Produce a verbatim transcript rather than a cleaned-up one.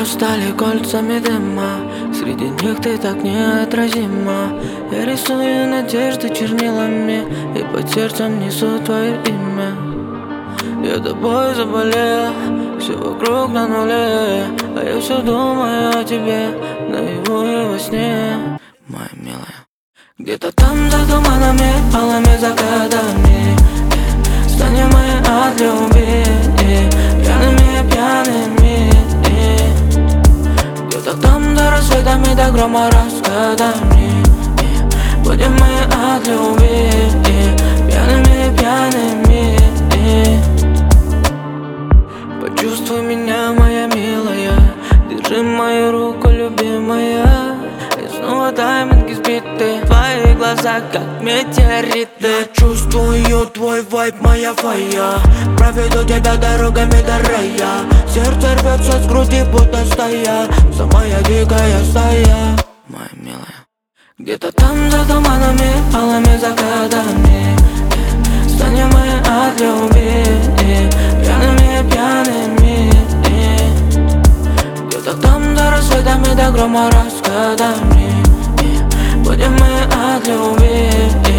стали кольцами дыма, среди них ты так неотразима. Я рисую надежды чернилами и под сердцем несу твое имя. Я тобой заболел, все вокруг на нуле, а я все думаю о тебе, наяву и во сне, моя милая. Где-то там за туманами, алыми закатами станем мы от любви, пьяными, пьяными. Где-то там до рассветами, до грома раскатами будем мы от любви, пьяными, пьяными. Почувствуй меня, моя милая, держи мою руку, любимая. И снова тайминги сбиты, твои глаза как метеориты. Я чувствую твой вайб, моя фая. Проведу тебя дорогами до рая. Сердце рвется с груди, будто стая, самая дикая стая, моя милая. Где-то там за туманами, алыми закатами станем мы от любви, пьяными, пьяными. Где-то там до рассветами, до грома раскатами будем мы от любви.